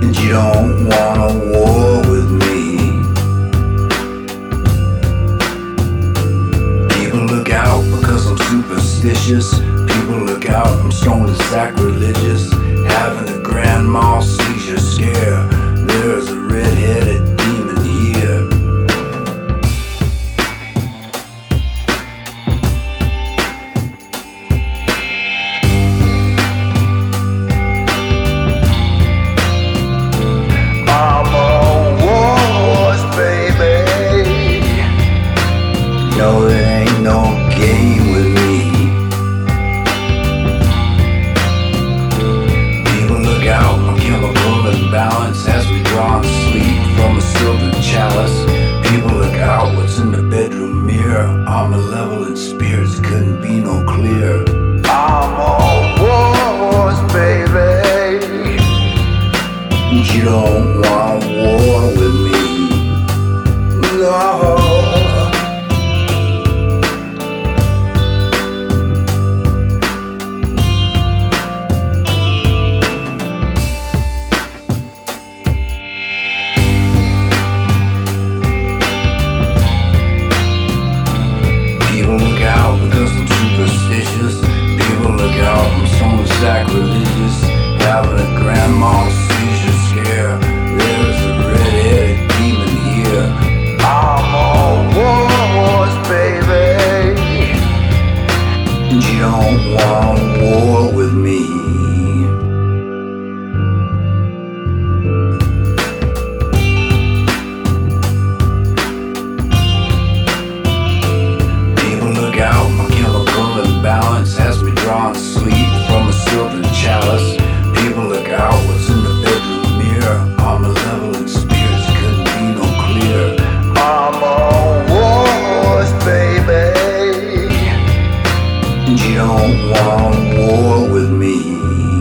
And you don't want a war with me. People look out because I'm superstitious. People look out, I'm stoned and sacrilegious. Having a grand mal seizure scare. There's a red-headed demon here. No, there ain't no game with me. People look out, my chemical imbalance as we draw and sleep from a silver chalice. People look out, what's in the bedroom mirror? Our malevolent spirits couldn't be no clearer. I'm on wars, baby. And you don't want war with me. No. People look out because I'm superstitious. People look out, I'm so sacrilegious. Having a grand mal seizure scare. There's a red-headed demon here. I'm on wars, baby. And you don't want war with me. Out, my chemical imbalance has me drawing sleep from a silver chalice. People look out, what's in the bedroom mirror? Our malevolent spirits couldn't be no clearer. I'm on wars, baby. And you don't want war with me.